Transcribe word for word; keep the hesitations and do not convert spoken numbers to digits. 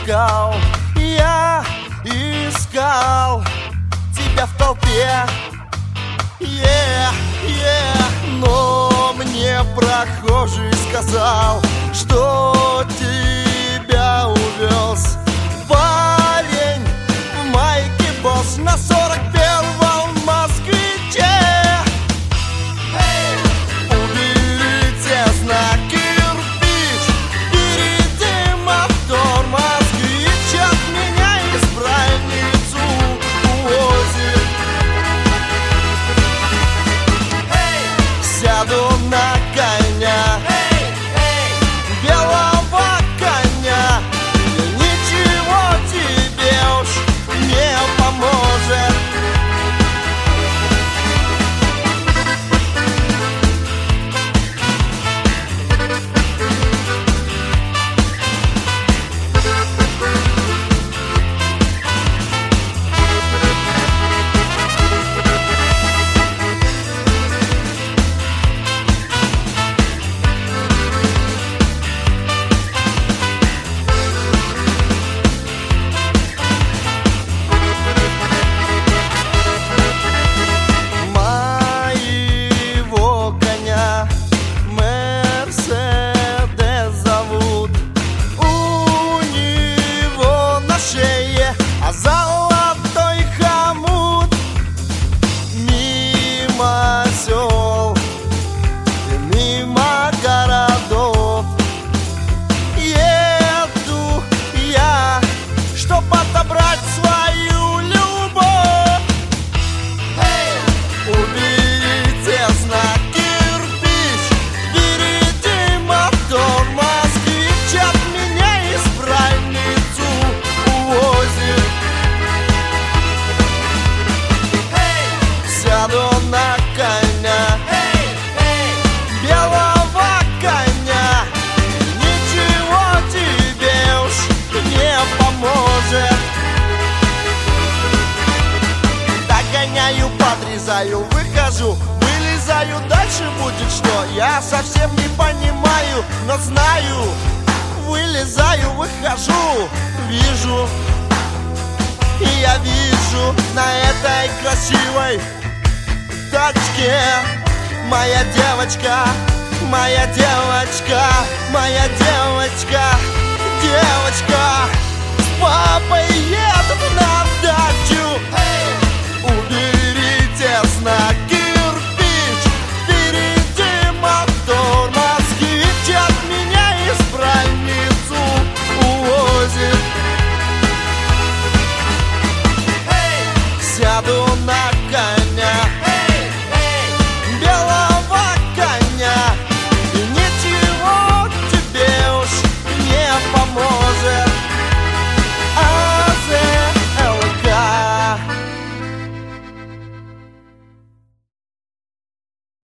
искал, я искал тебя в толпе, yeah, yeah. Но мне прохожий сказал, что тебя увез парень в майке босс на сорок первом москвиче. Уберите знак кирпич, впереди мотор москвич, от меня избранницу увозит. Сяду на коня, белого коня, и ничего тебе уж не поможет. А золотой хомут мимо сел и мимо городов еду я, чтоб отобрать свою любовь. Уберите знак кирпич, впереди мотор москвич, от меня избранницу увозит. Сяду на коня, белого коня, ничего тебе уж не поможет. Догоняю, подрезаю, выхожу, вылезаю, дальше будет что? Я совсем не понимаю, но знаю. Вылезаю, выхожу, вижу, и я вижу на этой красивой тачке моя девочка, моя девочка, моя девочка.